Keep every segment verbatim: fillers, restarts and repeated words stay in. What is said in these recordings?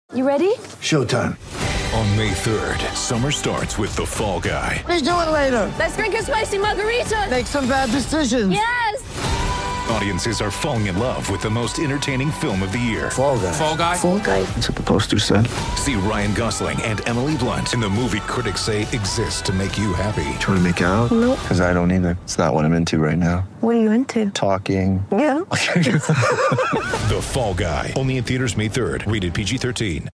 You ready? Showtime. On May third, summer starts with The Fall Guy. Let's do it later. Let's drink a spicy margarita. Make some bad decisions. Yes! Audiences are falling in love with the most entertaining film of the year. Fall Guy. Fall Guy? Fall Guy. That's what the poster said. See Ryan Gosling and Emily Blunt in the movie critics say exists to make you happy. Trying to make it out? Nope. Because I don't either. It's not what I'm into right now. What are you into? Talking. Yeah. The Fall Guy. Only in theaters May third. Rated P G thirteen.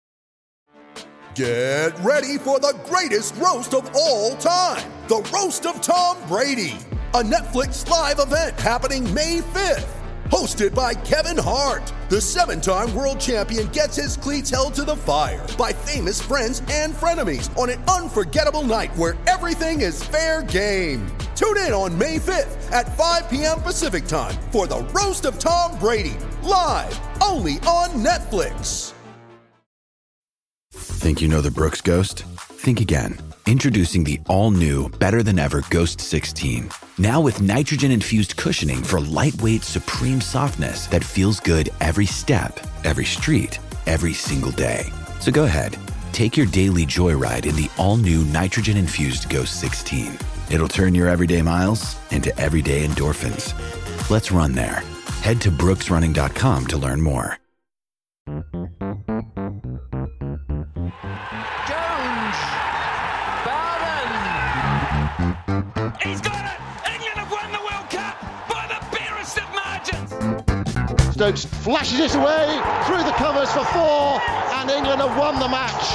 Get ready for the greatest roast of all time. The Roast of Tom Brady. A Netflix live event happening May fifth. Hosted by Kevin Hart. The seven-time world champion gets his cleats held to the fire by famous friends and frenemies on an unforgettable night where everything is fair game. Tune in on May fifth at five p.m. Pacific time for the Roast of Tom Brady. Live only on Netflix. Think you know the Brooks Ghost? Think again. Introducing the all-new, better-than-ever Ghost sixteen. Now with nitrogen-infused cushioning for lightweight, supreme softness that feels good every step, every street, every single day. So go ahead, take your daily joyride in the all-new nitrogen-infused Ghost sixteen. It'll turn your everyday miles into everyday endorphins. Let's run there. Head to brooks running dot com to learn more. Jones, Bowden. He's got it. England have won the World Cup by the barest of margins. Stokes flashes it away through the covers for four, and England have won the match.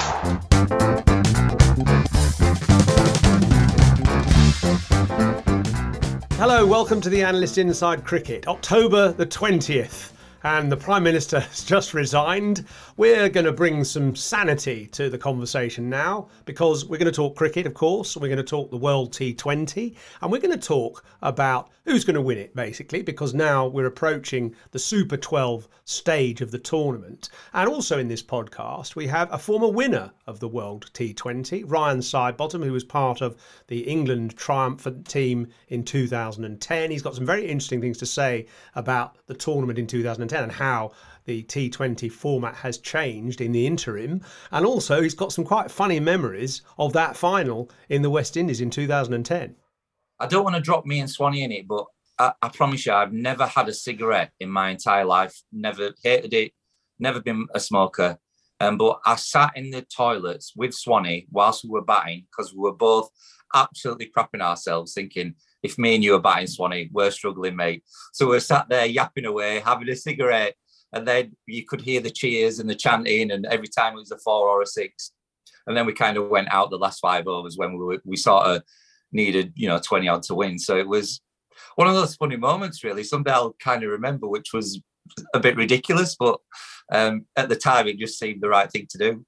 Hello, welcome to the Analyst Inside Cricket. October the twentieth. And the Prime Minister has just resigned. We're going to bring some sanity to the conversation now because we're going to talk cricket, of course. We're going to talk the World T twenty and we're going to talk about who's going to win it, basically, because now we're approaching the Super twelve stage of the tournament. And also in this podcast, we have a former winner of the World T twenty, Ryan Sidebottom, who was part of the England triumphant team in two thousand ten. He's got some very interesting things to say about the tournament in two thousand ten and how the T twenty format has changed in the interim. And also he's got some quite funny memories of that final in the West Indies in two thousand ten. I don't want to drop me and Swanee in it, but I, I promise you I've never had a cigarette in my entire life, never hated it, never been a smoker. Um, but I sat in the toilets with Swanee whilst we were batting because we were both absolutely crapping ourselves thinking, if me and you are batting, Swanee, we're struggling, mate. So we're sat there yapping away, having a cigarette, and then you could hear the cheers and the chanting, and every time it was a four or a six. And then we kind of went out the last five overs when we were, we sort of needed, you know, twenty odd to win. So it was one of those funny moments, really. Someday I'll kind of remember, which was a bit ridiculous, but um, at the time it just seemed the right thing to do.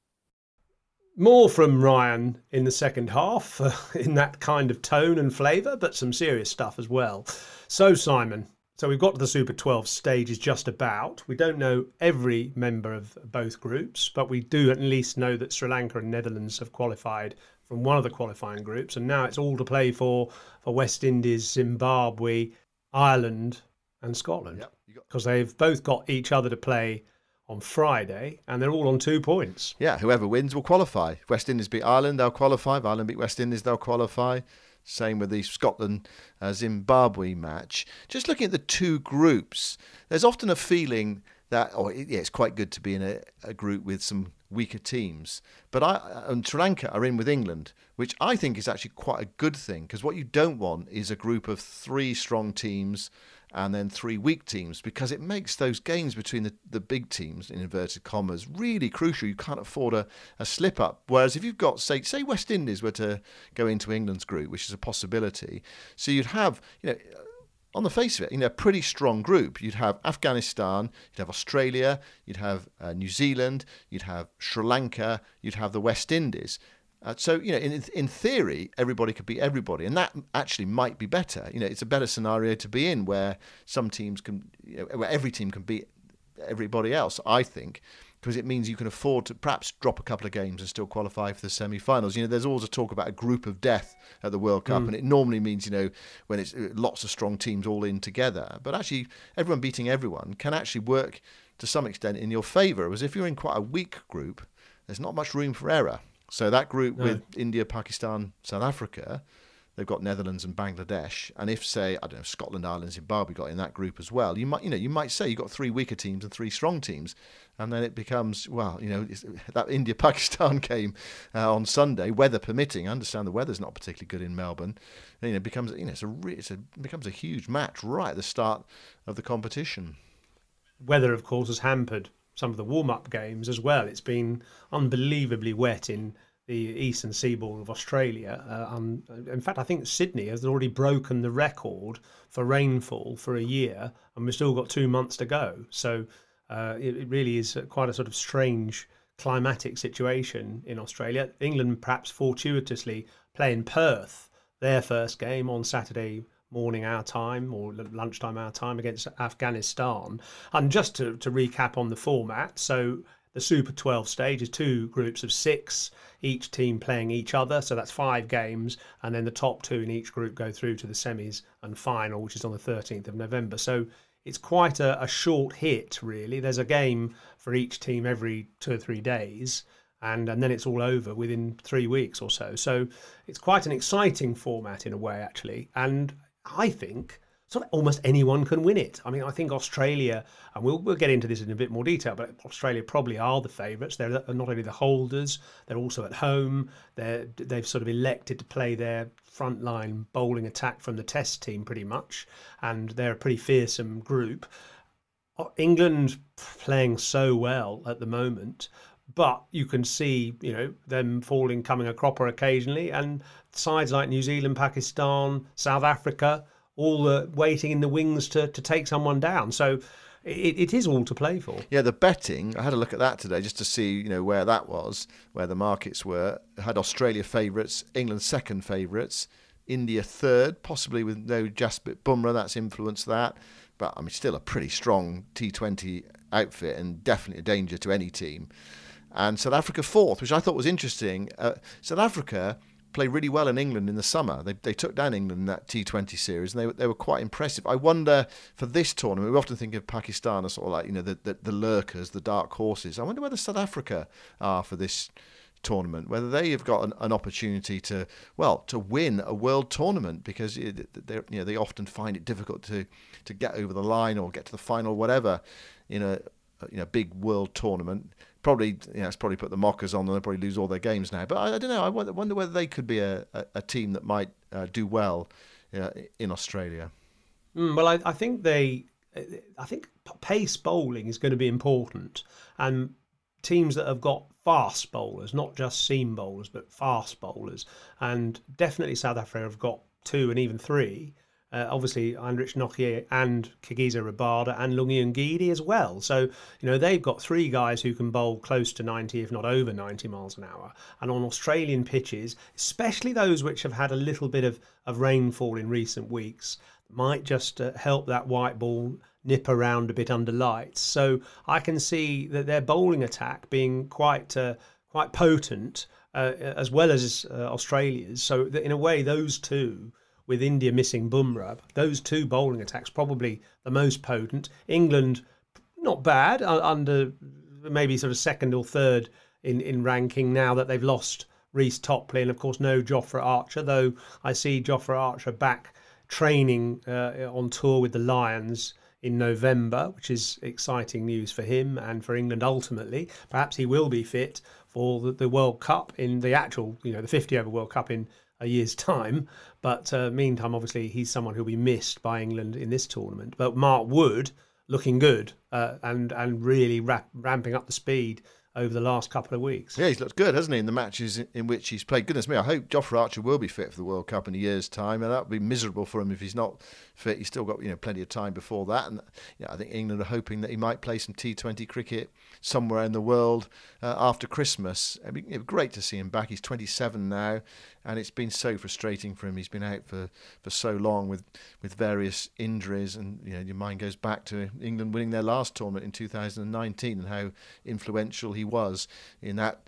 More from Ryan in the second half, uh, in that kind of tone and flavour, but some serious stuff as well. So, Simon, so we've got to the Super twelve stages just about. We don't know every member of both groups, but we do at least know that Sri Lanka and Netherlands have qualified from one of the qualifying groups, and now it's all to play for for West Indies, Zimbabwe, Ireland and Scotland, because yep, they've both got each other to play on Friday, and they're all on two points. Yeah, whoever wins will qualify. If West Indies beat Ireland, they'll qualify. If Ireland beat West Indies, they'll qualify. Same with the Scotland-Zimbabwe match. Just looking at the two groups, there's often a feeling that, oh, yeah, it's quite good to be in a, a group with some weaker teams. But I and Sri Lanka are in with England, which I think is actually quite a good thing, because what you don't want is a group of three strong teams and then three weak teams, because it makes those games between the, the big teams, in inverted commas, really crucial. You can't afford a, a slip-up. Whereas if you've got, say, say West Indies were to go into England's group, which is a possibility, so you'd have, you know, on the face of it, you know, a pretty strong group. You'd have Afghanistan, you'd have Australia, you'd have uh, New Zealand, you'd have Sri Lanka, you'd have the West Indies. Uh, so, you know, in in theory, everybody could beat everybody, and that actually might be better. You know, it's a better scenario to be in, where some teams can, you know, where every team can beat everybody else, I think, because it means you can afford to perhaps drop a couple of games and still qualify for the semi-finals. You know, there's always a talk about a group of death at the World Cup, mm. and it normally means, you know, when it's lots of strong teams all in together. But actually, everyone beating everyone can actually work to some extent in your favour. Whereas if you're in quite a weak group, there's not much room for error. So that group no. with India, Pakistan, South Africa, they've got Netherlands and Bangladesh. And if, say, I don't know, Scotland, Ireland, Zimbabwe got in that group as well, you might, you know, you might say you've got three weaker teams and three strong teams, and then it becomes, well, you know, that India-Pakistan game uh, on Sunday, weather permitting. I understand the weather's not particularly good in Melbourne. You know, it becomes, you know, it's a, re- it's a it becomes a huge match right at the start of the competition. Weather, of course, has hampered some of the warm-up games as well. It's been unbelievably wet in the eastern seaboard of Australia. Uh, um, in fact, I think Sydney has already broken the record for rainfall for a year, and we've still got two months to go. So uh, it, it really is quite a sort of strange climatic situation in Australia. England perhaps fortuitously playing Perth, their first game on Saturday morning our time or lunchtime our time against Afghanistan. And just to, to recap on the format, so the Super twelve stage is two groups of six, each team playing each other, so that's five games, and then the top two in each group go through to the semis and final, which is on the thirteenth of November. So it's quite a, a short hit, really. There's a game for each team every two or three days, and, and then it's all over within three weeks or so. So it's quite an exciting format in a way, actually, and I think sort of almost anyone can win it. I mean, I think Australia, and we'll we'll get into this in a bit more detail, but Australia probably are the favourites. They're not only the holders, they're also at home. They're, they've sort of elected to play their frontline bowling attack from the Test team pretty much, and they're a pretty fearsome group. England playing so well at the moment, but you can see, you know, them falling, coming a cropper occasionally, and sides like New Zealand, Pakistan, South Africa, all uh, waiting in the wings to, to take someone down. So it, it is all to play for. Yeah, the betting, I had a look at that today just to see, you know, where that was, where the markets were. It had Australia favourites, England second favourites, India third, possibly with no Jasprit Bumrah, that's influenced that. But, I mean, still a pretty strong T twenty outfit and definitely a danger to any team. And South Africa fourth, which I thought was interesting. Uh, South Africa played really well in England in the summer. They they took down England in that T twenty series, and they they were quite impressive. I wonder for this tournament, we often think of Pakistan as sort of like, you know, the, the, the lurkers, the dark horses. I wonder whether South Africa are for this tournament, whether they have got an, an opportunity to, well, to win a world tournament, because they you know they often find it difficult to to get over the line or get to the final, whatever, in a you know big world tournament. Probably, you know, it's probably put the mockers on, and they'll probably lose all their games now. But I, I don't know. I wonder whether they could be a, a, a team that might uh, do well uh, in Australia. Mm, well, I, I think they, I think pace bowling is going to be important, and teams that have got fast bowlers, not just seam bowlers, but fast bowlers, and definitely South Africa have got two and even three. Uh, obviously, Heinrich Nokia and Kagiso Rabada and Lungi Ngidi as well. So, you know, they've got three guys who can bowl close to ninety, if not over ninety miles an hour. And on Australian pitches, especially those which have had a little bit of, of rainfall in recent weeks, might just uh, help that white ball nip around a bit under lights. So I can see that their bowling attack being quite uh, quite potent, uh, as well as uh, Australia's. So that in a way, those two, with India missing Bumrah, those two bowling attacks probably the most potent. England, not bad, under maybe sort of second or third in, in ranking now that they've lost Reece Topley, and of course no Jofra Archer, though I see Jofra Archer back training uh, on tour with the Lions in November, which is exciting news for him and for England ultimately. Perhaps he will be fit for the, the World Cup in the actual, you know, the fifty over World Cup in a year's time. But uh, meantime, obviously, he's someone who'll be missed by England in this tournament. But Mark Wood looking good uh, and and really rap- ramping up the speed over the last couple of weeks. Yeah, he's looked good, hasn't he, in the matches in, in which he's played. Goodness me, I hope Jofra Archer will be fit for the World Cup in a year's time, and that would be miserable for him if he's not fit. He's still got, you know, plenty of time before that, and you know, I think England are hoping that he might play some T twenty cricket somewhere in the world uh, after Christmas. It'd be, it'd be great to see him back. He's twenty-seven now, and it's been so frustrating for him. He's been out for, for so long with, with various injuries, and you know, your mind goes back to England winning their last tournament in two thousand nineteen and how influential he was in that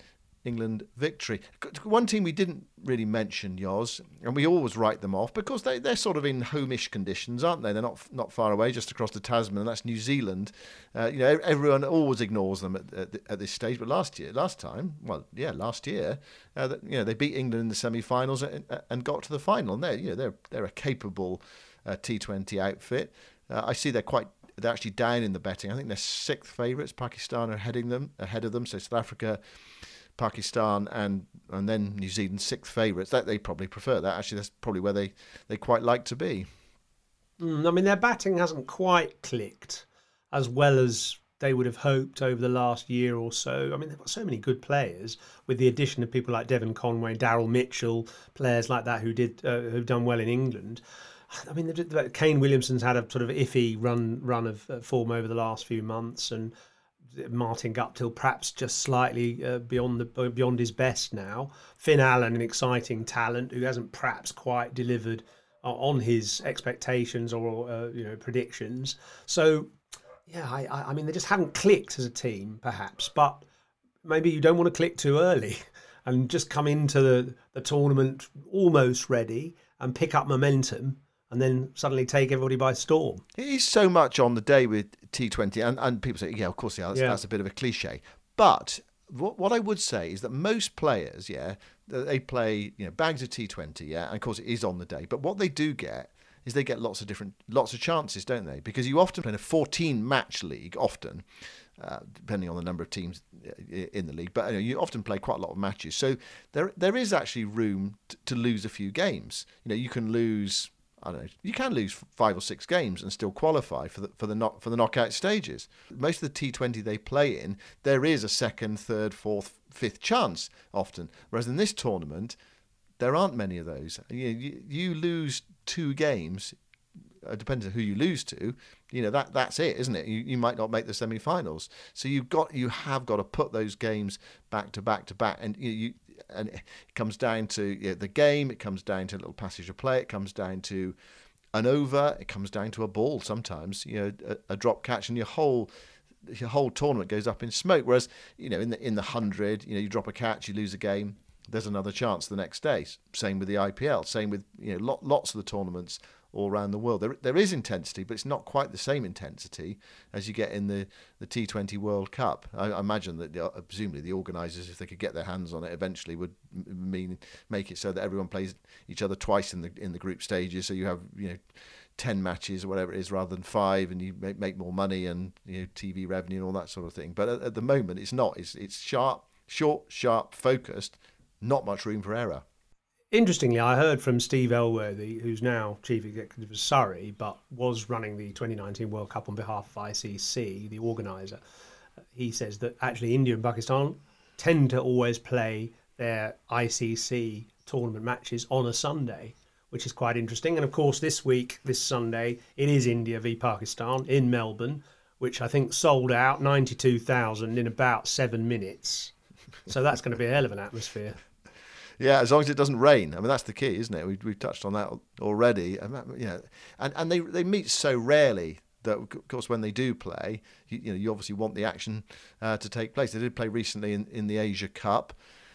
England victory. One team we didn't really mention, Yoz, and we always write them off because they, they're sort of in homish conditions, aren't they? They're not not far away, just across the Tasman, and that's New Zealand. Uh, you know, everyone always ignores them at, at, at this stage, but last year, last time, well, yeah, last year, uh, you know, they beat England in the semi-finals and, and got to the final. And they're, you know, they're they're a capable uh, T twenty outfit. Uh, I see they're quite. They're actually down in the betting. I think they're sixth favourites. Pakistan are heading them ahead of them. So South Africa, Pakistan, and and then New Zealand sixth favourites. That they probably prefer that. Actually, that's probably where they, they quite like to be. Mm, I mean, their batting hasn't quite clicked as well as they would have hoped over the last year or so. I mean, they've got so many good players with the addition of people like Devon Conway, Daryl Mitchell, players like that who did uh, who've done well in England. I mean, Kane Williamson's had a sort of iffy run run of uh, form over the last few months, and Martin Guptill perhaps just slightly uh, beyond the beyond his best now. Finn Allen, an exciting talent who hasn't perhaps quite delivered uh, on his expectations or uh, you know predictions. So, yeah, I, I mean, they just haven't clicked as a team, perhaps. But maybe you don't want to click too early and just come into the, the tournament almost ready and pick up momentum, and then suddenly take everybody by storm. He's so much on the day with T twenty, and, and people say, yeah, of course, yeah, that's, yeah. that's a bit of a cliche. But what, what I would say is that most players, yeah, they play, you know, bags of T twenty, yeah, and of course it is on the day. But what they do get is they get lots of different, lots of chances, don't they? Because you often play in a fourteen-match league, often, uh, depending on the number of teams in the league. But you know, you often play quite a lot of matches. So there there is actually room t- to lose a few games. You know, you can lose... I don't know. You can lose five or six games and still qualify for the for the knock, for the knockout stages. Most of the T twenty they play in, there is a second, third, fourth, fifth chance often. Whereas in this tournament, there aren't many of those. You you, you lose two games, uh, depending on who you lose to. You know that that's it, isn't it? You you might not make the semi-finals. So you've got you have got to put those games back to back to back, and you. you And it comes down to you know, the game, it comes down to a little passage of play, it comes down to an over, it comes down to a ball sometimes, you know, a, a drop catch, and your whole your whole tournament goes up in smoke. Whereas, you know, in the in the hundred, you know, you drop a catch, you lose a game, there's another chance the next day. Same with the I P L, same with you know lot, lots of the tournaments all around the world. There there is intensity, but it's not quite the same intensity as you get in the, the T twenty World Cup. I, I imagine that the, uh, presumably the organisers, if they could get their hands on it, eventually would m- mean make it so that everyone plays each other twice in the in the group stages. So you have you know ten matches or whatever it is rather than five, and you make, make more money and you know T V revenue and all that sort of thing. But at, at the moment, it's not. It's it's sharp, short, sharp, focused. Not much room for error. Interestingly, I heard from Steve Elworthy, who's now Chief Executive of Surrey, but was running the twenty nineteen World Cup on behalf of I C C, the organiser. He says that actually India and Pakistan tend to always play their I C C tournament matches on a Sunday, which is quite interesting. And of course, this week, this Sunday, it is India v Pakistan in Melbourne, which I think sold out ninety-two thousand in about seven minutes. So that's going to be a hell of an atmosphere. Yeah, as long as it doesn't rain. I mean, that's the key, isn't it? We, we've touched on that already. And, you know, and, and they they meet so rarely that, of course, when they do play, you, you know, you obviously want the action uh, to take place. They did play recently in, in the Asia Cup.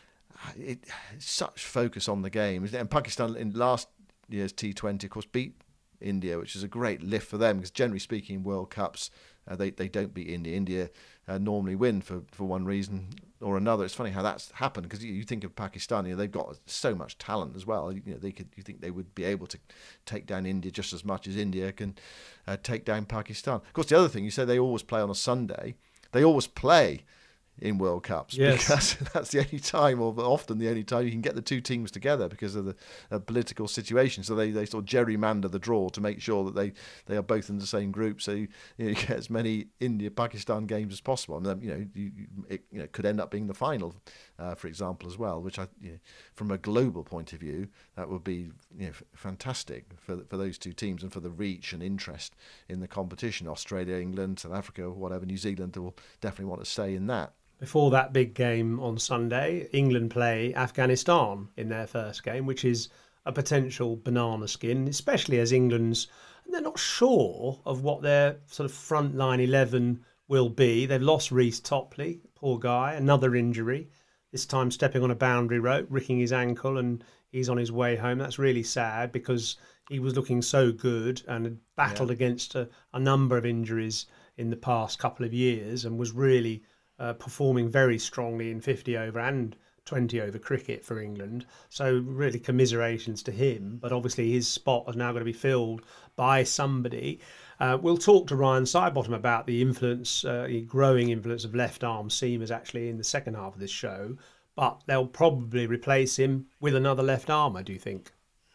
It, such focus on the game. And Pakistan in last year's T twenty, of course, beat India, which is a great lift for them because generally speaking, in World Cups, uh, they, they don't beat India. India uh, normally win for, for one reason or another. It's funny how that's happened because you, you think of Pakistan, you know, they've got so much talent as well. You know, they could you think they would be able to take down India just as much as India can uh, take down Pakistan. Of course, the other thing you say they always play on a Sunday. They always play in World Cups, yes. Because that's the only time, or often the only time, you can get the two teams together because of the uh, political situation. So they, they sort of gerrymander the draw to make sure that they, they are both in the same group. So you, you, know, you get as many India-Pakistan games as possible. And then, you know, you, it you know, could end up being the final, uh, for example, as well. Which I, you know, from a global point of view, that would be you know, f- fantastic for for those two teams and for the reach and interest in the competition. Australia, England, South Africa, whatever, New Zealand will definitely want to stay in that. Before that big game on Sunday, England play Afghanistan in their first game, which is a potential banana skin, especially as England's, they're not sure of what their sort of frontline eleven will be. They've lost Reece Topley, poor guy, another injury. this time stepping on a boundary rope, ricking his ankle, and he's on his way home. That's really sad because he was looking so good and had battled Yeah. against a, a number of injuries in the past couple of years and was really uh, performing very strongly in fifty over and twenty over cricket for England. So really commiserations to him, but obviously his spot is now going to be filled by somebody. Uh, we'll talk to Ryan Sidebottom about the influence, uh, the growing influence of left arm seamers actually in the second half of this show, but they'll probably replace him with another left armer, do you think?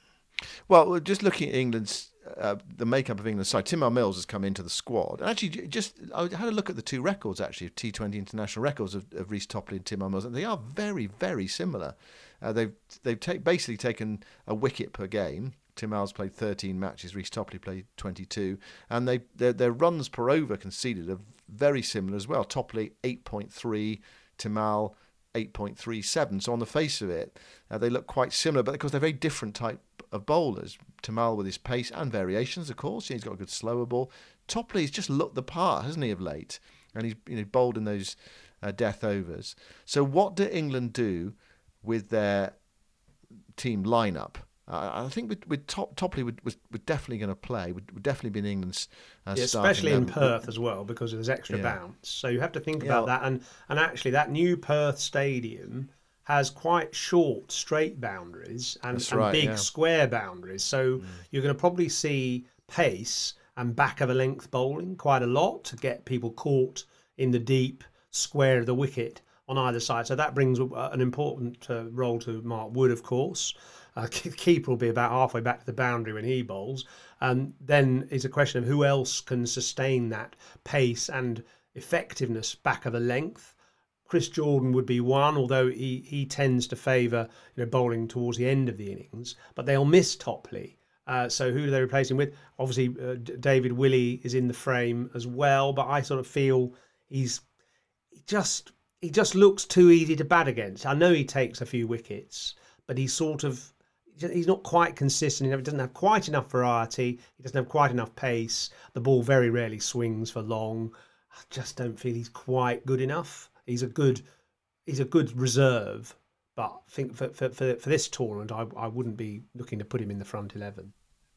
Well, just looking at England's uh, the makeup of England's side, Tim Mills has come into the squad. And actually, just I had a look at the two records actually of T twenty international records of, of Reece Topley and Tim Mills, and they are very, very similar. Uh, they've they've take, basically taken a wicket per game. Tim Mills played thirteen matches, Reece Topley played twenty-two, and they their, their runs per over conceded are very similar as well. Topley eight point three, Tim Mills eight point three seven. So on the face of it, uh, they look quite similar, but because they're very different type of bowlers. Tamal with his pace and variations, of course. He's got a good slower ball. Topley's just looked the part, hasn't he, of late? And he's you know bowled in those uh, death overs. So what do England do with their team lineup? Uh, I think with, with Top, Topley would, was, was definitely going to play. Would, would definitely be in England's uh, yeah, starting especially in level. Perth as well, because there's extra Yeah. bounce. So you have to think Yeah. about that. And and actually, that new Perth stadium has quite short straight boundaries and, That's and right, big yeah. square boundaries. So you're going to probably see pace and back of a length bowling quite a lot to get people caught in the deep square of the wicket on either side. So that brings uh, an important uh, role to Mark Wood, of course. Uh, keeper will be about halfway back to the boundary when he bowls. And then it's a question of who else can sustain that pace and effectiveness back of a length. Chris Jordan would be one, although he, he tends to favour you know bowling towards the end of the innings. But they'll miss Topley. Uh, so who do they replace him with? Obviously, uh, D- David Willey is in the frame as well. But I sort of feel he's he just he just looks too easy to bat against. I know he takes a few wickets, but he's sort of he's not quite consistent. He doesn't have quite enough variety. He doesn't have quite enough pace. The ball very rarely swings for long. I just don't feel he's quite good enough. He's a good, he's a good reserve, but I think for for for, for this tournament, I I wouldn't be looking to put him in the front eleven.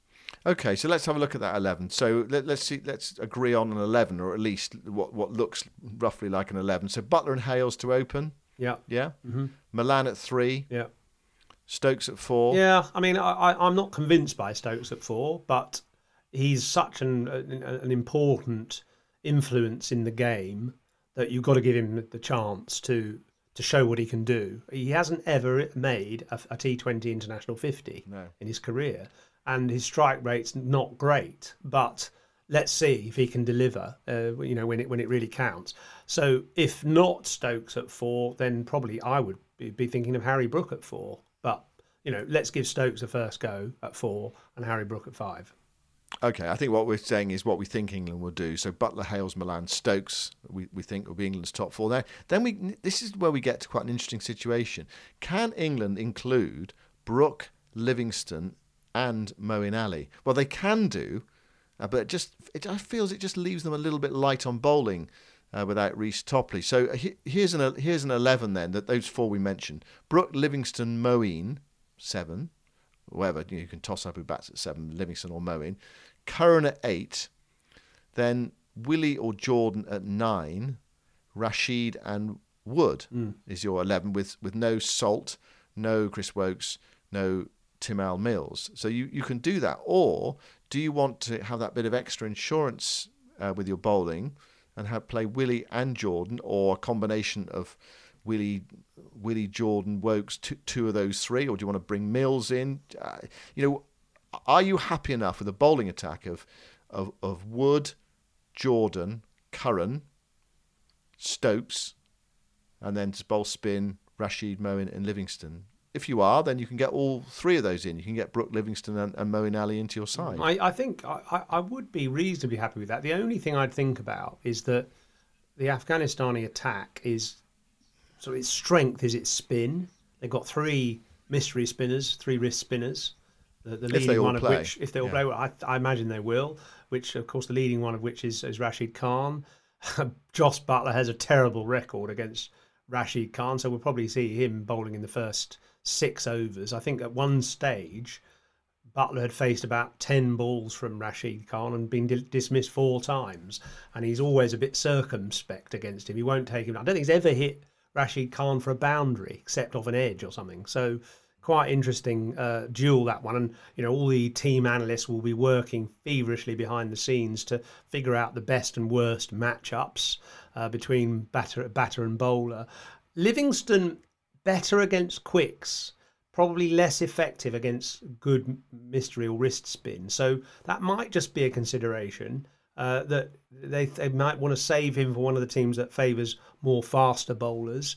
Okay, so let's have a look at that eleven. So let, let's see, let's agree on an eleven, or at least what what looks roughly like an eleven. So Butler and Hales to open. Yeah. Yeah. Mm-hmm. Milan at three. Yeah. Stokes at four. Yeah, I mean, I, I I'm not convinced by Stokes at four, but he's such an an, an important influence in the game that you've got to give him the chance to to show what he can do. He hasn't ever made a, a T twenty international fifty No. in his career, and his strike rate's not great. But let's see if he can deliver. Uh, you know, when it when it really counts. So if not Stokes at four, then probably I would be, be thinking of Harry Brook at four. But you know, let's give Stokes a first go at four and Harry Brook at five. Okay, I think what we're saying is what we think England will do. So Butler, Hales, Milan, Stokes, we, we think will be England's top four there. Then we this is where we get to quite an interesting situation. Can England include Brook, Livingston, and Moeen Ali? Well, they can do, uh, but it just it I feels it just leaves them a little bit light on bowling uh, without Reece Topley. So he, here's an here's an eleven then that those four we mentioned: Brook, Livingston, Moeen, seven. Whatever, you, know, you can toss up who bats at seven, Livingston or Moeen. Curran at eight. Then Willey or Jordan at nine. Rashid and Wood mm. is your eleven with, with no Salt, no Chris Wokes, no Timal Mills. So you, you can do that. Or do you want to have that bit of extra insurance uh, with your bowling and have play Willey and Jordan, or a combination of Willey, Willey, Jordan, Wokes, two, two of those three, or do you want to bring Mills in? Uh, you know, are you happy enough with a bowling attack of of, of Wood, Jordan, Curran, Stokes, and then to bowl spin, Rashid, Moeen, and Livingston? If you are, then you can get all three of those in. You can get Brook, Livingston, and, and Moeen Ali into your side. I, I think I, I would be reasonably happy with that. The only thing I'd think about is that the Afghanistani attack is. So its strength is its spin. They've got three mystery spinners, three wrist spinners. The, the leading one play. of which, if they all yeah. play, well, I, I imagine they will. Which, of course, the leading one of which is, is Rashid Khan. Joss Butler has a terrible record against Rashid Khan, so we'll probably see him bowling in the first six overs. I think at one stage, Buttler had faced about ten balls from Rashid Khan and been di- dismissed four times, and he's always a bit circumspect against him. He won't take him. I don't think he's ever hit Rashid Khan for a boundary except off an edge or something. So quite interesting uh, duel, that one. And you know, all the team analysts will be working feverishly behind the scenes to figure out the best and worst matchups uh, between batter, batter and bowler. Livingston better against quicks, probably less effective against good mystery or wrist spin. So that might just be a consideration. Uh, that they they might want to save him for one of the teams that favours more faster bowlers.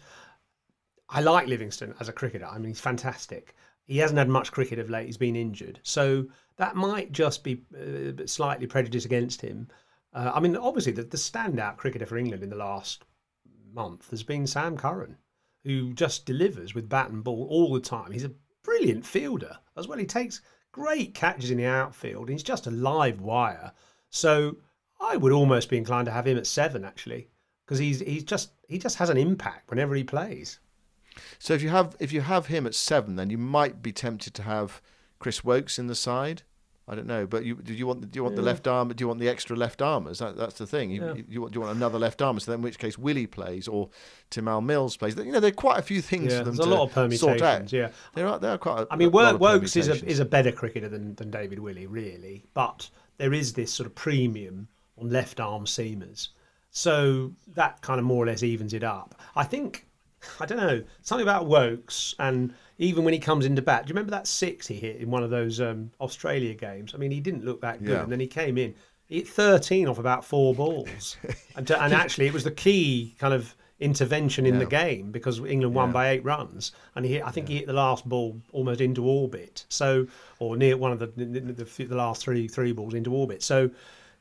I like Livingston as a cricketer. I mean, he's fantastic. He hasn't had much cricket of late. He's been injured. So that might just be uh, slightly prejudice against him. Uh, I mean, obviously, the, the standout cricketer for England in the last month has been Sam Curran, who just delivers with bat and ball all the time. He's a brilliant fielder as well. He takes great catches in the outfield. He's just a live wire. So I would almost be inclined to have him at seven, actually, because he's he's just he just has an impact whenever he plays. So if you have if you have him at seven, then you might be tempted to have Chris Wokes in the side. I don't know, but you do you want do you want yeah. the left arm? Do you want the extra left armers? That, that's the thing. You, yeah. you, want, do you want another left armer? So then, in which case Willie plays or Timal Mills plays. You know, there are quite a few things yeah, for them there's to a lot of permutations, sort out. Yeah, there are there are quite. A, I mean, a lot of Wokes is a is a better cricketer than than David Willey, really, but there is this sort of premium on left arm seamers, so that kind of more or less evens it up. I think. I don't know, something about Wokes, and even when he comes into bat, do you remember that six he hit in one of those um, Australia games? I mean, he didn't look that good, yeah. and then he came in, he hit thirteen off about four balls, and, to, and actually it was the key kind of intervention in yeah. the game because England won yeah. by eight runs, and he hit, I think yeah. he hit the last ball almost into orbit, so or near one of the the, the, the last three three balls into orbit. So,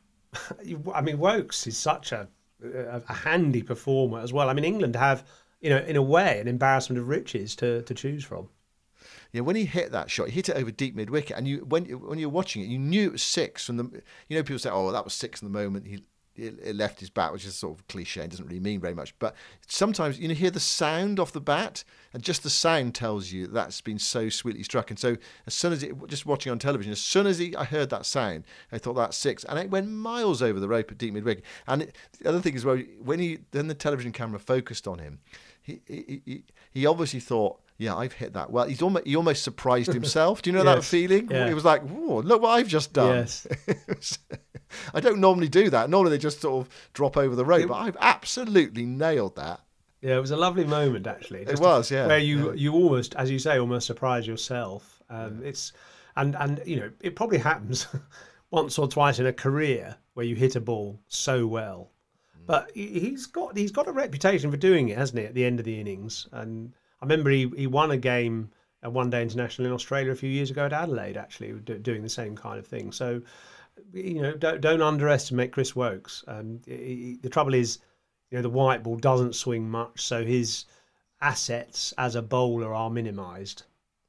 I mean, Wokes is such a, a a handy performer as well. I mean, England have. You know, in a way, an embarrassment of riches to, to choose from. Yeah, when he hit that shot, he hit it over deep mid wicket, and you when when you're watching it, you knew it was six from the. You know, people say, "Oh, that was six in the moment." He it left his bat, which is sort of cliche and doesn't really mean very much. But sometimes you know, hear the sound off the bat, and just the sound tells you that's been so sweetly struck. And so as soon as it, just watching on television, as soon as he, I heard that sound, I thought that's six, and it went miles over the rope at deep mid wicket. And it, the other thing is, well, when he then the television camera focused on him. He, he he he obviously thought, yeah, I've hit that. Well, he's almost he almost surprised himself. Do you know yes. that feeling? Yeah. He was like, "Whoa, look what I've just done." Yes. I don't normally do that. Normally they just sort of drop over the rope, it, but I've absolutely nailed that. Yeah, it was a lovely moment actually. It was, yeah. Where you yeah. you almost, as you say, almost surprise yourself. Um, yeah. It's and and you know it probably happens once or twice in a career where you hit a ball so well. But he's got he's got a reputation for doing it, hasn't he? At the end of the innings, and I remember he, he won a game at One Day International in Australia a few years ago at Adelaide, actually doing the same kind of thing. So, you know, don't don't underestimate Chris Wokes. Um, he, the trouble is, you know, the white ball doesn't swing much, so his assets as a bowler are minimised.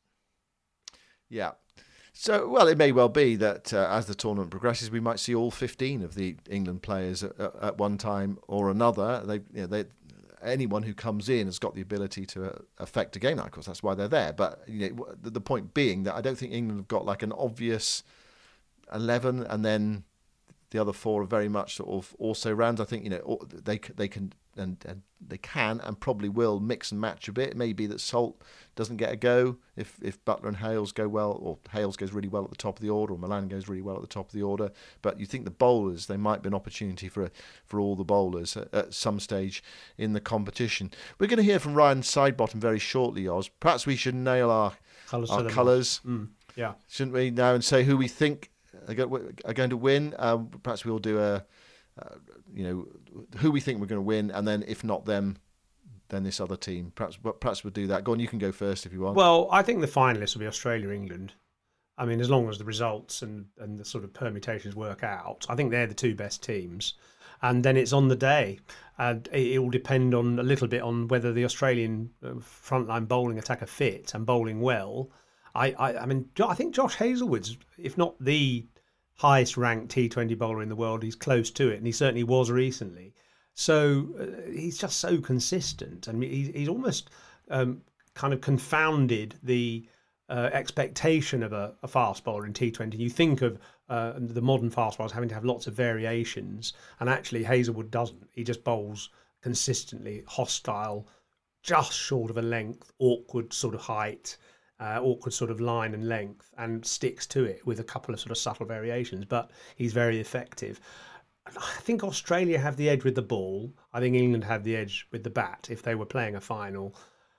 Yeah. So, well, it may well be that uh, as the tournament progresses, we might see all fifteen of the England players at, at one time or another. They, you know, they, anyone who comes in has got the ability to uh, affect a game. Of course, that's why they're there. But you know, the, the point being that I don't think England have got like an obvious eleven, and then the other four are very much sort of also rounds. I think you know they they can and, and they can and probably will mix and match a bit. It may be that Salt doesn't get a go if if Buttler and Hales go well, or Hales goes really well at the top of the order, or Milan goes really well at the top of the order. But you think the bowlers, they might be an opportunity for for all the bowlers at, at some stage in the competition. We're going to hear from Ryan Sidebottom very shortly, Oz. Perhaps we should nail our colours, our colours, mm, yeah, shouldn't we now, and say who we think are going to win. Um, perhaps we'll do a, uh, you know, who we think we're going to win, and then if not them, then this other team. Perhaps, perhaps we'll do that. Go on, you can go first if you want. Well, I think the finalists will be Australia, England. I mean, as long as the results and, and the sort of permutations work out, I think they're the two best teams. And then it's on the day, and it, it will depend on a little bit on whether the Australian frontline bowling attack are fit and bowling well. I, I, I mean, I think Josh Hazlewood's, if not the highest ranked T twenty bowler in the world, he's close to it, and he certainly was recently. So uh, he's just so consistent. I mean, he's, he's almost um, kind of confounded the uh, expectation of a, a fast bowler in T twenty. You think of uh, the modern fast bowlers having to have lots of variations, and actually Hazlewood doesn't. He just bowls consistently, hostile, just short of a length, awkward sort of height, uh, awkward sort of line and length, and sticks to it with a couple of sort of subtle variations. But he's very effective. I think Australia have the edge with the ball. I think England have the edge with the bat if they were playing a final.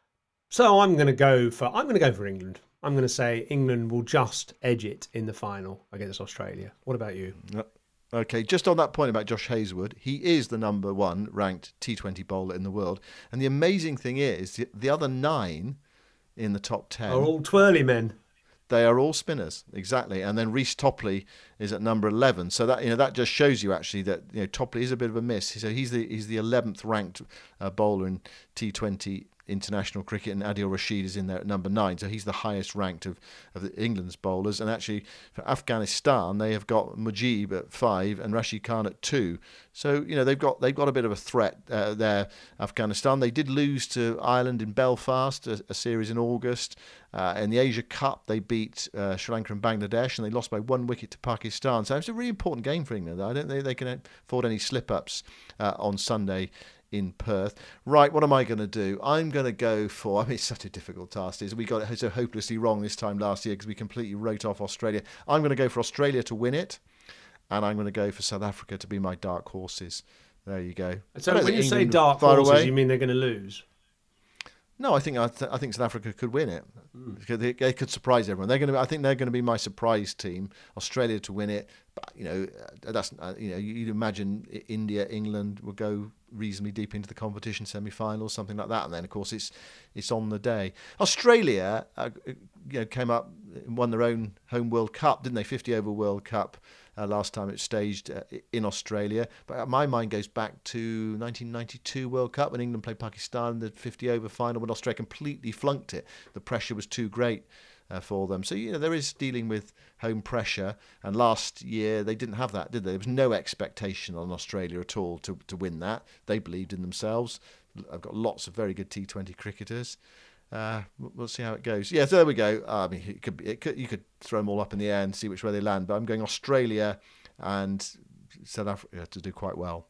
So I'm going to go for I'm going to go for England. I'm going to say England will just edge it in the final against Australia. What about you? Okay, just on that point about Josh Hazlewood, he is the number one ranked T twenty bowler in the world. And the amazing thing is, the, the other nine in the top ten are all twirly men. They are all spinners, exactly. And then Reece Topley is at number eleven. So that you know that just shows you actually that you know Topley is a bit of a miss. So he's the he's the eleventh ranked uh, bowler in T twenty international cricket, and Adil Rashid is in there at number nine. So he's the highest ranked of, of the England's bowlers. And actually for Afghanistan, they have got Mujib at five and Rashid Khan at two. So you know they've got they've got a bit of a threat uh, there. Afghanistan. They did lose to Ireland in Belfast, a, a series in August. Uh, in the Asia Cup, they beat uh, Sri Lanka and Bangladesh, and they lost by one wicket to Pakistan. So it's a really important game for England. I don't think they can afford any slip-ups uh, on Sunday in Perth. Right, what am I going to do? I'm going to go for, I mean, it's such a difficult task. Is we got it so hopelessly wrong this time last year because we completely wrote off Australia. I'm going to go for Australia to win it, and I'm going to go for South Africa to be my dark horses. There you go. So when you say dark horses, away. You mean they're going to lose? No, I think I, th- I think South Africa could win it. Mm. They, they could surprise everyone. They're going to. I think they're going to be my surprise team. Australia to win it, but you know that's uh, you know you'd imagine India, England will go reasonably deep into the competition, semi-finals, something like that, and then of course it's it's on the day. Australia, uh, you know, came up and won their own home World Cup, didn't they? fifty over World Cup. Uh, last time it was staged uh, in Australia. But my mind goes back to nineteen ninety-two World Cup when England played Pakistan in the fifty over final when Australia completely flunked it. The pressure was too great uh, for them. So, you know, there is dealing with home pressure. And last year they didn't have that, did they? There was no expectation on Australia at all to, to win that. They believed in themselves. I've got lots of very good T twenty cricketers. Uh, we'll see how it goes. Yeah, so there we go. Uh, I mean, it could be, it could, you could throw them all up in the air and see which way they land. But I'm going Australia and South Africa to do quite well.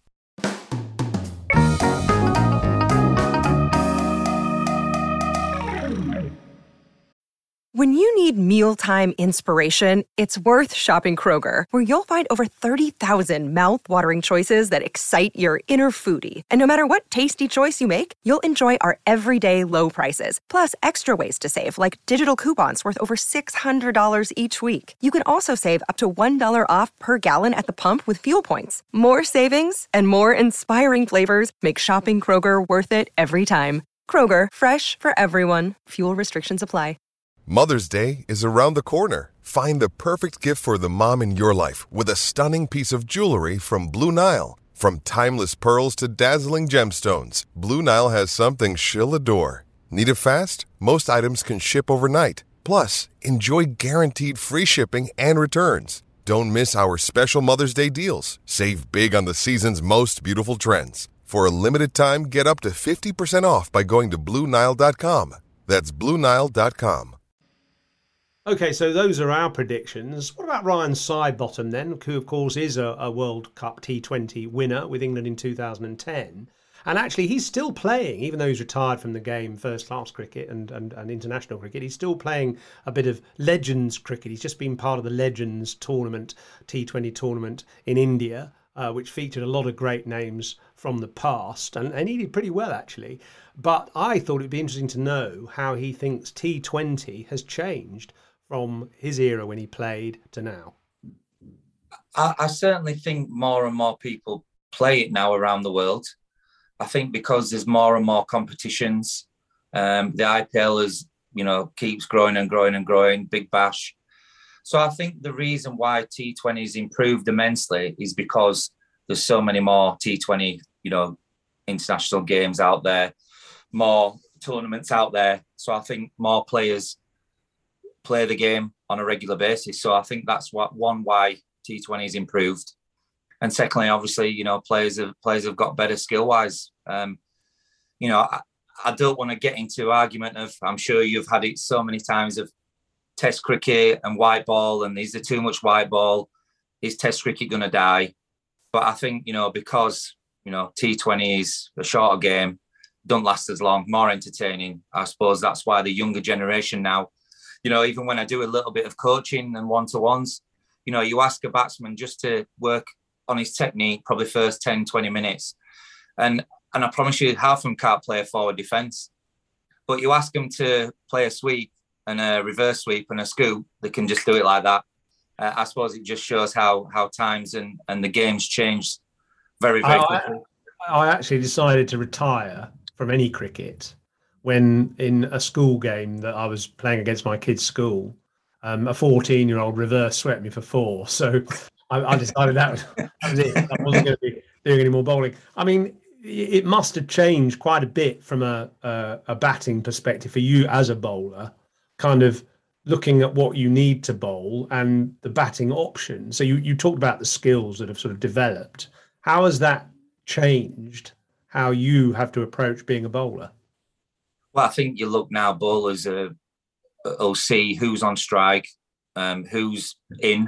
When you need mealtime inspiration, it's worth shopping Kroger, where you'll find over thirty thousand mouth-watering choices that excite your inner foodie. And no matter what tasty choice you make, you'll enjoy our everyday low prices, plus extra ways to save, like digital coupons worth over six hundred dollars each week. You can also save up to one dollar off per gallon at the pump with fuel points. More savings and more inspiring flavors make shopping Kroger worth it every time. Kroger, fresh for everyone. Fuel restrictions apply. Mother's Day is around the corner. Find the perfect gift for the mom in your life with a stunning piece of jewelry from Blue Nile. From timeless pearls to dazzling gemstones, Blue Nile has something she'll adore. Need it fast? Most items can ship overnight. Plus, enjoy guaranteed free shipping and returns. Don't miss our special Mother's Day deals. Save big on the season's most beautiful trends. For a limited time, get up to fifty percent off by going to Blue Nile dot com. That's Blue Nile dot com. Okay, so those are our predictions. What about Ryan Sidebottom then, who of course is a, a World Cup T twenty winner with England in two thousand ten? And actually he's still playing, even though he's retired from the game, first class cricket and, and, and international cricket. He's still playing a bit of Legends cricket. He's just been part of the Legends tournament, T twenty tournament in India, uh, which featured a lot of great names from the past. And, and he did pretty well, actually. But I thought it'd be interesting to know how he thinks T twenty has changed from his era when he played to now. I, I certainly think more and more people play it now around the world. I think because there's more and more competitions, um, the I P L is, you know, keeps growing and growing and growing, Big Bash. So I think the reason why T twenty has improved immensely is because there's so many more T twenty, you know, international games out there, more tournaments out there. So I think more players play the game on a regular basis. So I think that's what one why T twenty has improved. and secondly, obviously, you know, players have players have got better skill wise. Um, you know, I, I don't want to get into argument of. I'm sure you've had it so many times of Test cricket and white ball, and is there too much white ball? Is Test cricket going to die? But I think, you know, because you know T twenty is a shorter game, don't last as long, more entertaining. I suppose that's why the younger generation now, you know, even when I do a little bit of coaching and one-to-ones, you know, you ask a batsman just to work on his technique, probably first ten, twenty minutes. And and I promise you, half of them can't play a forward defence. But you ask them to play a sweep and a reverse sweep and a scoop, they can just do it like that. Uh, I suppose it just shows how how times and, and the game's changed very, very I, quickly. I actually decided to retire from any cricket when in a school game that I was playing against my kid's school, um, a fourteen-year-old reverse swept me for four. So I, I decided that was, that was it. I wasn't going to be doing any more bowling. I mean, it must have changed quite a bit from a, a, a batting perspective for you as a bowler, kind of looking at what you need to bowl and the batting options. So you, you talked about the skills that have sort of developed. How has that changed how you have to approach being a bowler? Well, I think you look now, bowlers uh, will see who's on strike, um, who's in,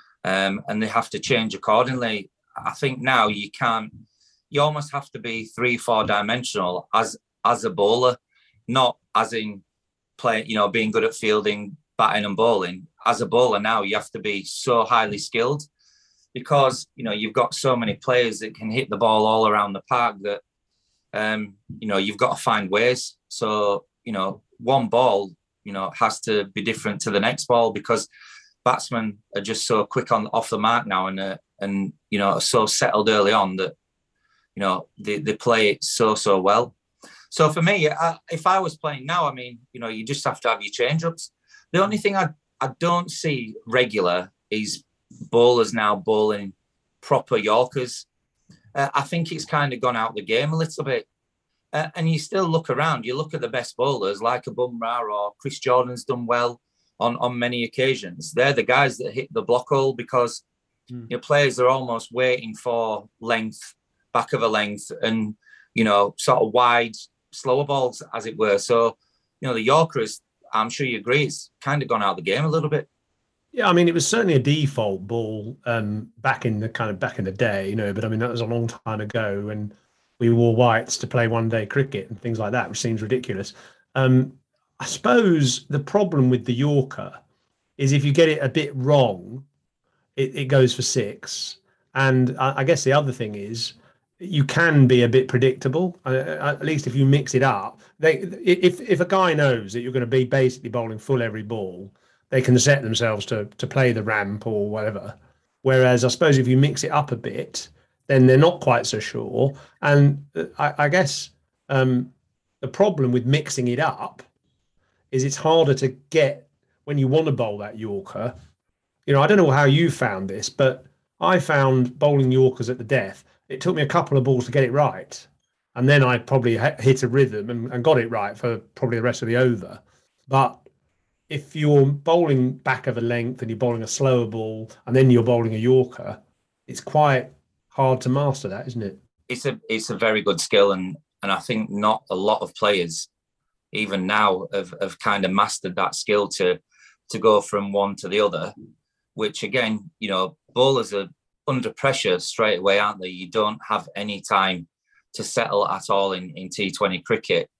um, and they have to change accordingly. I think now you can't, you almost have to be three, four dimensional as as a bowler, not as in play, you know, being good at fielding, batting and bowling. As a bowler now, you have to be so highly skilled because, you know, you've got so many players that can hit the ball all around the park that, um, you know, you've got to find ways. So, you know, one ball, you know, has to be different to the next ball because batsmen are just so quick on off the mark now and, uh, and you know, are so settled early on that, you know, they, they play it so, so well. So for me, I, if I was playing now, I mean, you know, you just have to have your change-ups. The only thing I, I don't see regular is bowlers now bowling proper Yorkers. Uh, I think it's kind of gone out the game a little bit. Uh, and you still look around, you look at the best bowlers like a Bumrah or Chris Jordan's done well on, on many occasions. They're the guys that hit the block hole because mm. your players are almost waiting for length, back of a length and, you know, sort of wide, slower balls, as it were. So, you know, the Yorkers, I'm sure you agree, it's kind of gone out of the game a little bit. Yeah, I mean, it was certainly a default ball um, back in the kind of back in the day, you know, but I mean, that was a long time ago when we wore whites to play one day cricket and things like that, which seems ridiculous. Um, I suppose the problem with the Yorker is if you get it a bit wrong, it, it goes for six. And I, I guess the other thing is, you can be a bit predictable, uh, at least if you mix it up. They, if if a guy knows that you're going to be basically bowling full every ball, they can set themselves to to play the ramp or whatever. Whereas I suppose if you mix it up a bit, then they're not quite so sure. And I, I guess um, the problem with mixing it up is it's harder to get when you want to bowl that Yorker. You know, I don't know how you found this, but I found bowling Yorkers at the death. It took me a couple of balls to get it right. And then I probably hit a rhythm and, and got it right for probably the rest of the over. But if you're bowling back of a length and you're bowling a slower ball and then you're bowling a Yorker, it's quite hard to master that, isn't it? It's a it's a very good skill. And, and I think not a lot of players, even now, have, have kind of mastered that skill to, to go from one to the other, which again, you know, bowlers are under pressure straight away, aren't they? You don't have any time to settle at all in, in T twenty cricket.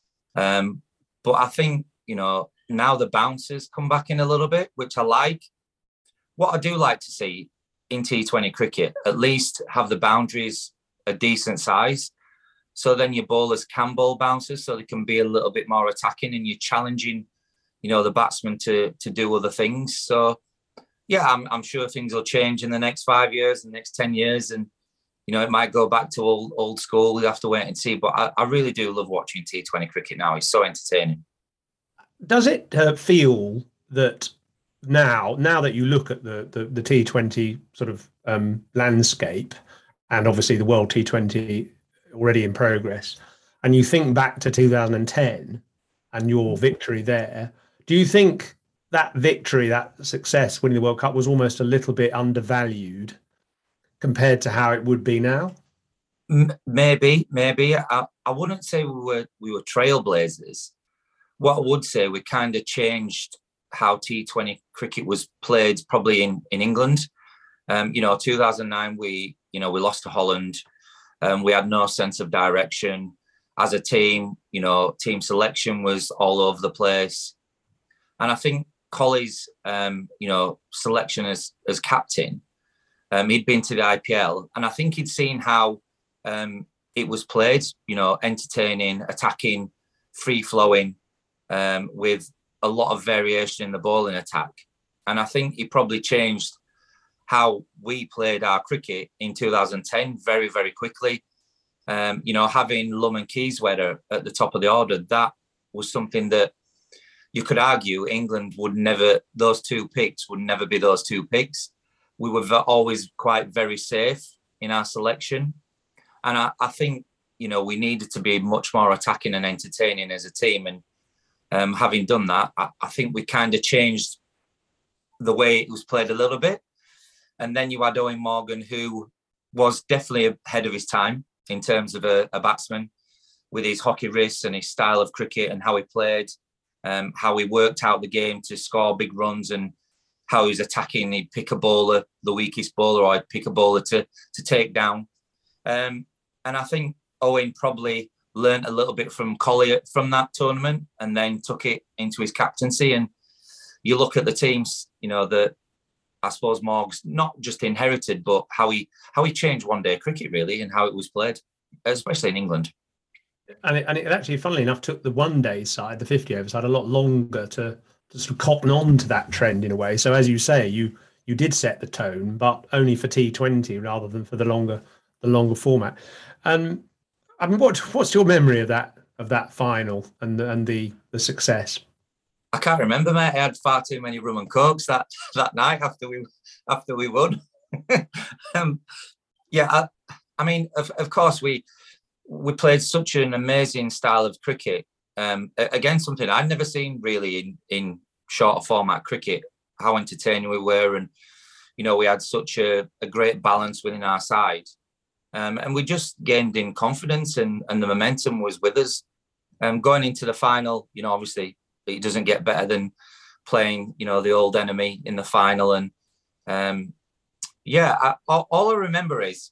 Um, but I think, you know, now the bounces come back in a little bit, which I like. What I do like to see in T twenty cricket, at least have the boundaries a decent size. So then your bowlers can bowl bounces so they can be a little bit more attacking and you're challenging, you know, the batsman to, to do other things. So, yeah, I'm, I'm sure things will change in the next five years, the next ten years. And, you know, it might go back to old old school. We'll have to wait and see. But I, I really do love watching T twenty cricket now. It's so entertaining. Does it uh, feel that now, now that you look at the, the, the T twenty sort of um, landscape and obviously the World T twenty already in progress, and you think back to two thousand ten and your victory there, do you think that victory, that success winning the World Cup was almost a little bit undervalued compared to how it would be now? Maybe, maybe. I, I wouldn't say we were we were trailblazers. What I would say, we kind of changed how T twenty cricket was played, probably in in England. Um, you know, two thousand nine, we you know we lost to Holland. Um, we had no sense of direction as a team. You know, team selection was all over the place, and I think Colley's um, you know selection as as captain, um, he'd been to the I P L, and I think he'd seen how um, it was played. You know, entertaining, attacking, free flowing, um, with a lot of variation in the bowling attack, and I think he probably changed how we played our cricket in two thousand ten very, very quickly. Um, you know, having Lum and Keysweather at the top of the order, that was something that you could argue England would never, those two picks would never be those two picks. We were always quite very safe in our selection. And I, I think, you know, we needed to be much more attacking and entertaining as a team. And um, having done that, I, I think we kind of changed the way it was played a little bit. And then you had Owen Morgan, who was definitely ahead of his time in terms of a, a batsman, with his hockey wrists and his style of cricket and how he played, um, how he worked out the game to score big runs, and how he was attacking. He'd pick a bowler, the weakest bowler, or I'd pick a bowler to to take down. Um, and I think Owen probably learned a little bit from Collier from that tournament, and then took it into his captaincy. And you look at the teams, you know, that I suppose Morgs not just inherited, but how he how he changed one day cricket, really, and how it was played, especially in England. And it, and it actually, funnily enough, took the one day side, the fifty over side, a lot longer to, to sort of cotton on to that trend in a way. So as you say, you you did set the tone, but only for T twenty rather than for the longer the longer format. And I mean, what what's your memory of that of that final and the, and the the success? I can't remember, mate. I had far too many rum and cokes that, that night after we after we won. um, yeah, I, I mean, of, of course, we we played such an amazing style of cricket. Um, again, something I'd never seen really in, in shorter format cricket, how entertaining we were. And, you know, we had such a, a great balance within our side. Um, and we just gained in confidence, and, and the momentum was with us. Um, going into the final, you know, obviously, it doesn't get better than playing, you know, the old enemy in the final. And um, yeah, I, all, all I remember is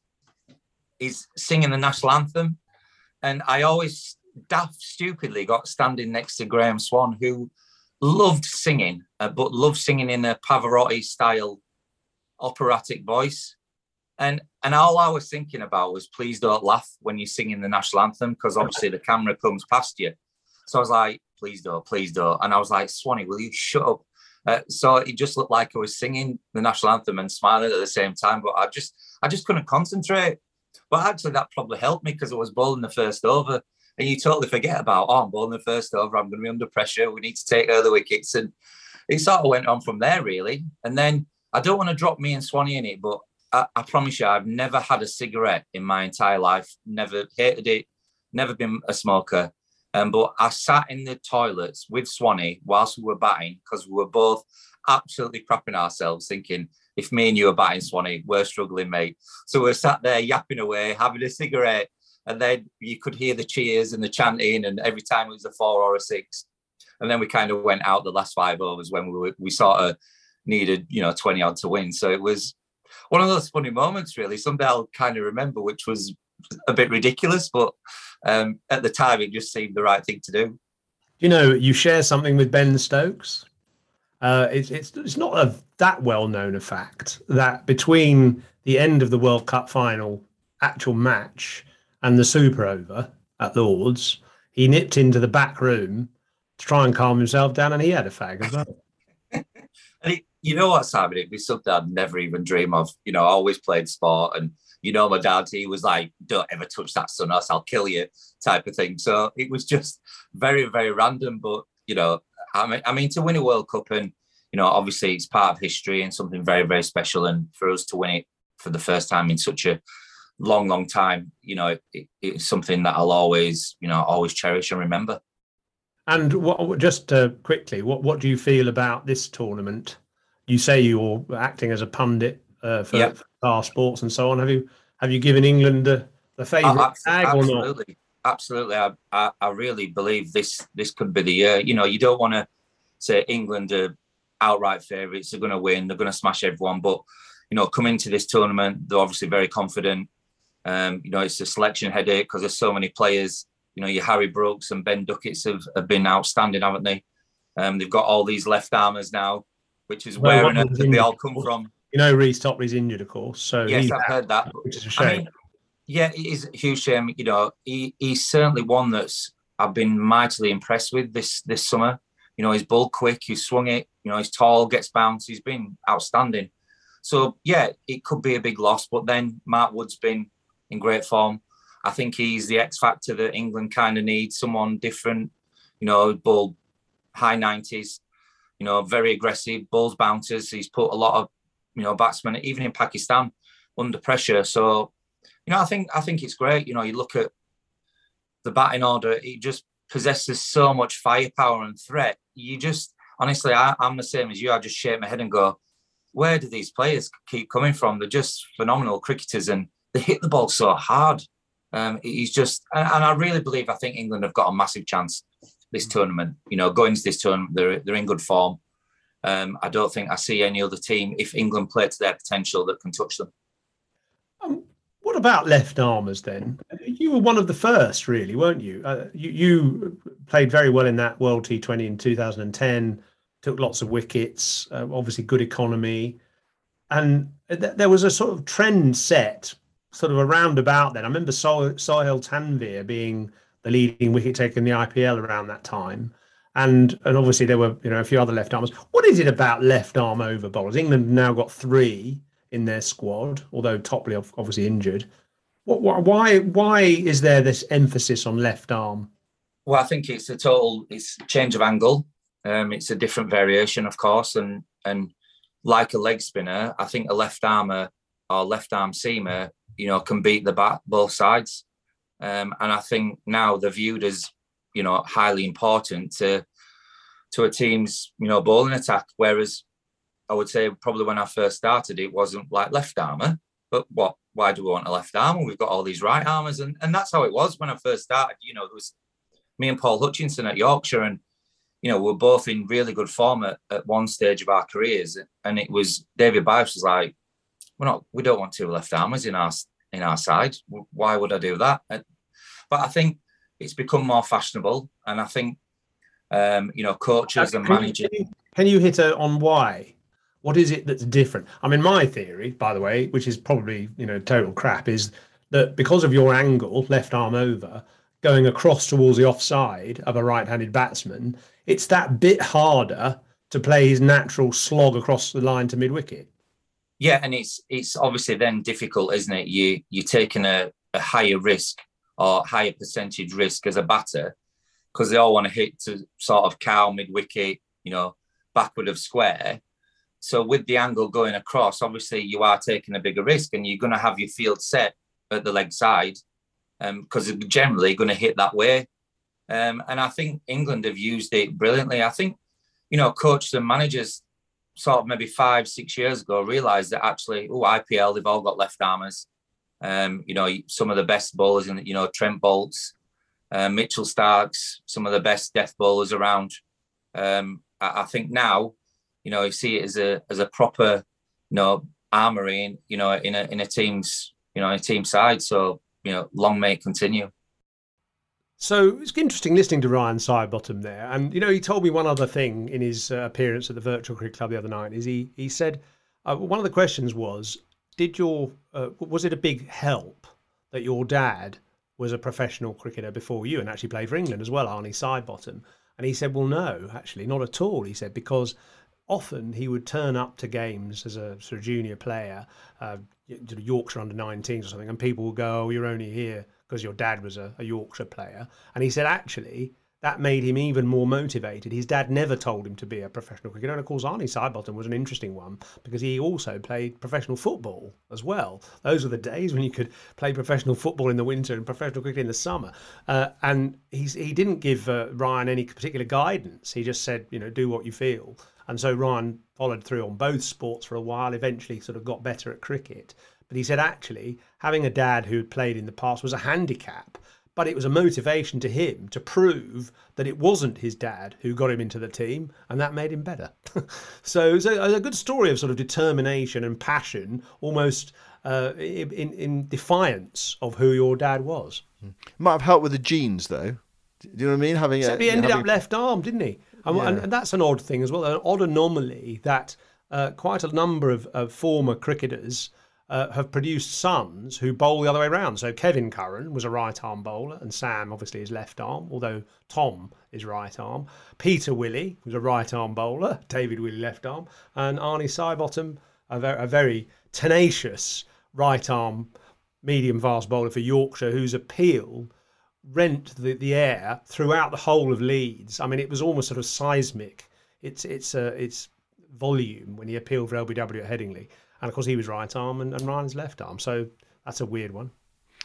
is singing the national anthem. And I always daft stupidly got standing next to Graham Swan, who loved singing, uh, but loved singing in a Pavarotti style operatic voice. And and all I was thinking about was, please don't laugh when you're singing the national anthem, because obviously the camera comes past you. So I was like, please don't, please don't. And I was like, Swanee, will you shut up? Uh, so it just looked like I was singing the national anthem and smiling at the same time, but I just I just couldn't concentrate. But actually that probably helped me, because I was bowling the first over, and you totally forget about, oh, I'm bowling the first over, I'm going to be under pressure, we need to take early wickets. And it sort of went on from there, really. And then I don't want to drop me and Swanee in it, but I, I promise you, I've never had a cigarette in my entire life, never hated it, never been a smoker. Um, but I sat in the toilets with Swanee whilst we were batting, because we were both absolutely crapping ourselves, thinking, if me and you are batting, Swanee, we're struggling, mate. So we were sat there yapping away, having a cigarette, and then you could hear the cheers and the chanting, and every time it was a four or a six. And then we kind of went out the last five overs when we were, we sort of needed, you know, twenty odd to win. So it was one of those funny moments, really. Something I'll kind of remember, which was a bit ridiculous, but um, at the time it just seemed the right thing to do. You know, you share something with Ben Stokes. Uh, it's it's it's not a that well known a fact that between the end of the World Cup final actual match and the Super Over at Lords, he nipped into the back room to try and calm himself down, and he had a fag as well. And it, you know what, Simon? It'd be something I'd never even dream of. You know, I always played sport, and you know, my dad, he was like, don't ever touch that, son, else I'll kill you, type of thing. So it was just very, very random. But, you know, I mean, I mean, to win a World Cup, and, you know, obviously it's part of history and something very, very special. And for us to win it for the first time in such a long, long time, you know, it, it's something that I'll always, you know, always cherish and remember. And what, just uh, quickly, what, what do you feel about this tournament? You say you're acting as a pundit uh, for, yep. for Star Sports and so on. Have you have you given England the, the favourite tag or not? Absolutely, absolutely. I, I I really believe this this could be the year. You know, you don't want to say England are outright favourites. They're going to win. They're going to smash everyone. But you know, coming to this tournament, they're obviously very confident. Um, you know, it's a selection headache because there's so many players. You know, your Harry Brooks and Ben Ducketts have, have been outstanding, haven't they? Um, they've got all these left armers now, which is Well, where one on earth was did they all injured, come of course. from? You know, Reece Topley's injured, of course. So Yes, he's I've out, heard that. which is a I shame. mean, yeah, it is a huge shame. You know, he, he's certainly one that's I've been mightily impressed with this this summer. You know, he's ball quick, he's swung it. You know, he's tall, gets bounce. He's been outstanding. So yeah, it could be a big loss. But then Mark Wood's been in great form. I think he's the X factor that England kind of needs. Someone different. You know, ball high nineties. You know, very aggressive, balls bouncers. He's put a lot of you know batsmen, even in Pakistan, under pressure. So. You know, I think I think it's great. You know, you look at the batting order; it just possesses so much firepower and threat. You just, honestly, I, I'm the same as you. I just shake my head and go, "Where do these players keep coming from? They're just phenomenal cricketers, and they hit the ball so hard." Um, he's just, and, and I really believe I think England have got a massive chance this tournament. You know, going into this tournament, they're they're in good form. Um, I don't think I see any other team, if England play to their potential, that can touch them. Um, What about left armers then? You were one of the first, really, weren't you? Uh, you, you played very well in that World T twenty in two thousand ten, took lots of wickets, uh, obviously good economy. And th- there was a sort of trend set sort of around about then. I remember Soh- Sohail Tanvir being the leading wicket taker in the I P L around that time. And and obviously there were you know a few other left armers. What is it about left arm over bowlers? England have now got three in their squad, although Topley obviously injured. What, why why is there this emphasis on left arm? Well, I think it's a total it's a change of angle. Um, it's a different variation, of course, and and like a leg spinner, I think a left armer or left arm seamer, you know, can beat the bat both sides. Um, and I think now they're viewed as you know highly important to to a team's you know bowling attack, whereas I would say probably when I first started, it wasn't like left armour, but what, why do we want a left armour? We've got all these right armers. And, and that's how it was when I first started. You know, there was me and Paul Hutchinson at Yorkshire and, you know, we're both in really good form at, at one stage of our careers. And it was, David Bice was like, we're not, we don't want two left armers in our, in our side. Why would I do that? But I think it's become more fashionable. And I think, um, you know, coaches and managers. Can you, can you hit a, on why? What is it that's different? I mean, my theory, by the way, which is probably, you know, total crap, is that because of your angle, left arm over, going across towards the offside of a right-handed batsman, it's that bit harder to play his natural slog across the line to mid-wicket. Yeah, and it's it's obviously then difficult, isn't it? You, you're taking a, a higher risk or higher percentage risk as a batter because they all want to hit to sort of cow mid-wicket, you know, backward of square. So with the angle going across, obviously you are taking a bigger risk and you're going to have your field set at the leg side because um, generally you're going to hit that way. Um, and I think England have used it brilliantly. I think, you know, coaches and managers sort of maybe five, six years ago realised that actually, oh, I P L, they've all got left armers. Um, you know, some of the best bowlers, in, you know, Trent Bolts, uh, Mitchell Starks, some of the best death bowlers around. Um, I, I think now, you know, you see it as a as a proper, you know, armoury, in, you know, in a in a team's, you know, a team side. So, you know, long may it continue. So it's interesting listening to Ryan Sidebottom there, and you know, he told me one other thing in his uh, appearance at the Virtual Cricket Club the other night. Is he he said uh, one of the questions was, did your uh, was it a big help that your dad was a professional cricketer before you and actually played for England as well, Arnie Sidebottom? And he said, well, no, actually, not at all. He said because often he would turn up to games as a sort of junior player, uh, Yorkshire under nineteens or something, and people would go, oh, you're only here because your dad was a, a Yorkshire player. And he said, actually, that made him even more motivated. His dad never told him to be a professional cricketer. And of course, Arnie Sidebottom was an interesting one because he also played professional football as well. Those were the days when you could play professional football in the winter and professional cricket in the summer. Uh, and he's, he didn't give uh, Ryan any particular guidance. He just said, you know, do what you feel. And so Ryan followed through on both sports for a while, eventually sort of got better at cricket. But he said actually having a dad who had played in the past was a handicap, but it was a motivation to him to prove that it wasn't his dad who got him into the team, and that made him better. So it's a, a good story of sort of determination and passion, almost uh, in, in defiance of who your dad was. Might have helped with the genes, though. Do you know what I mean? Having Except a, he ended having... up left arm, didn't he? And, Yeah. and, and that's an odd thing as well, an odd anomaly that uh, quite a number of, of former cricketers uh, have produced sons who bowl the other way around. So Kevin Curran was a right-arm bowler, and Sam obviously is left arm, although Tom is right arm. Peter Willey was a right-arm bowler, David Willey left arm, and Arnie Sidebottom, a very, a very tenacious right-arm medium-fast bowler for Yorkshire, whose appeal rent the, the air throughout the whole of Leeds. I mean, it was almost sort of seismic. It's it's uh, it's volume when he appealed for L B W at Headingley, and of course he was right arm and, and Ryan's left arm. So that's a weird one.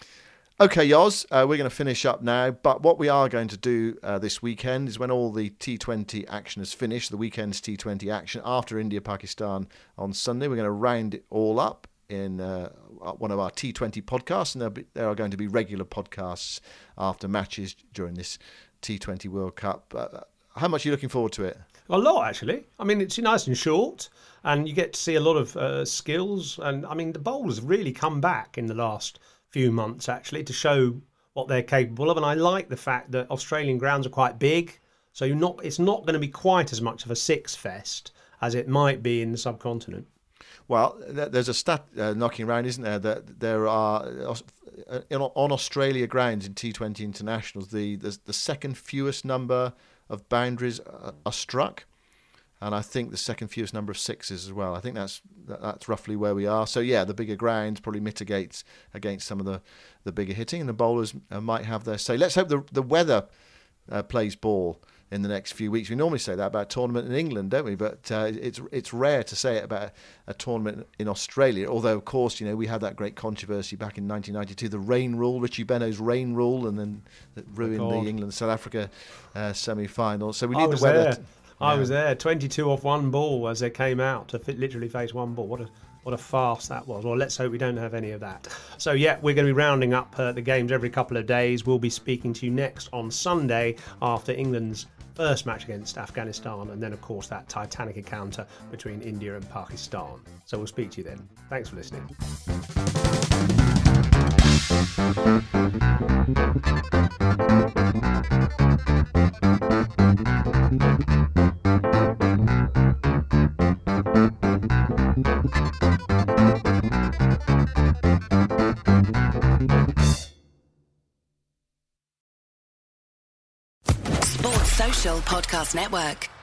Okay, Yoz, uh, we're going to finish up now. But what we are going to do uh, this weekend is when all the T twenty action is finished, the weekend's T twenty action after India-Pakistan on Sunday, we're going to round it all up in uh, one of our T twenty podcasts, and be, there are going to be regular podcasts after matches during this T twenty World Cup. Uh, how much are you looking forward to it? A lot, actually. I mean, it's nice and short, and you get to see a lot of uh, skills. And I mean, the bowlers have really come back in the last few months, actually, to show what they're capable of. And I like the fact that Australian grounds are quite big, so you're not. It's not going to be quite as much of a six fest as it might be in the subcontinent. Well, there's a stat uh, knocking around, isn't there, that there are uh, on Australia grounds in T twenty internationals, the the, the second fewest number of boundaries are, are struck, and I think the second fewest number of sixes as well. I think that's that's roughly where we are. So yeah, the bigger grounds probably mitigates against some of the, the bigger hitting, and the bowlers uh, might have their say. Let's hope the the weather uh, plays ball in the next few weeks. We normally say that about a tournament in England, don't we? But uh, it's it's rare to say it about a, a tournament in Australia. Although, of course, you know, we had that great controversy back in nineteen ninety-two, the rain rule, Richie Benaud's rain rule, and then that ruined Oh, the England-South Africa uh, semi-final. So we need I the was weather. there. To, I yeah. was there. twenty-two off one ball as they came out to fit, literally face one ball. What a what a farce that was. Well, let's hope we don't have any of that. So yeah, we're going to be rounding up uh, the games every couple of days. We'll be speaking to you next on Sunday after England's first match against Afghanistan, and then of course that titanic encounter between India and Pakistan. So we'll speak to you then. Thanks for listening. Sports Social Podcast Network.